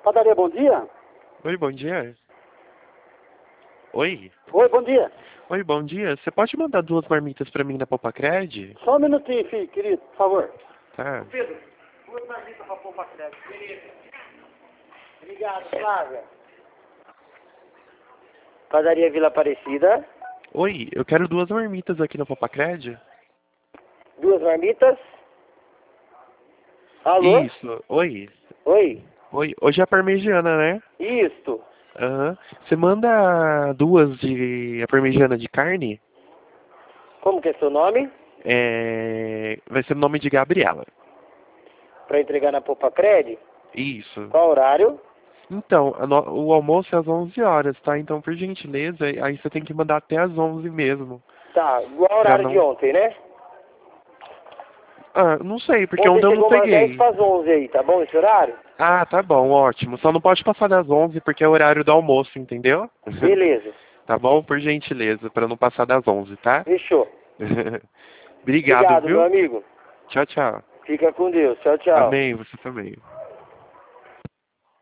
Padaria, bom dia? Oi, bom dia. Oi. Oi, bom dia. Oi, bom dia. Você pode mandar 2 marmitas pra mim na Popacred? Só um minutinho, filho, querido, por favor. Tá. Pedro, 2 marmitas pra pôr pra crédito. Beleza. Obrigado, Flávia. Padaria Vila Aparecida. Oi, eu quero 2 marmitas aqui na Popacred. 2 marmitas. Alô? Isso. Oi. Oi. Oi. Hoje é parmegiana, né? Isto. Aham. Você manda 2 de a parmegiana de carne? Como que é seu nome? Vai ser o nome de Gabriela. Pra entregar na Popacred? Isso. Qual horário? Então, o almoço é às 11 horas, tá? Então, por gentileza, aí você tem que mandar até às 11 mesmo. Tá, igual ao Pra horário de não... ontem, né? Ah, não sei, porque Ontem ontem eu não chegou umas 10 peguei. para as 11 aí, tá bom esse horário? Ah, tá bom, ótimo. Só não pode passar das 11 porque é o horário do almoço, entendeu? Beleza. Tá bom? Por gentileza, pra não passar das 11, tá? Fechou. Obrigado, Obrigado, meu viu? amigo. Tchau, tchau. Fica com Deus. Tchau, tchau. Amém, você também.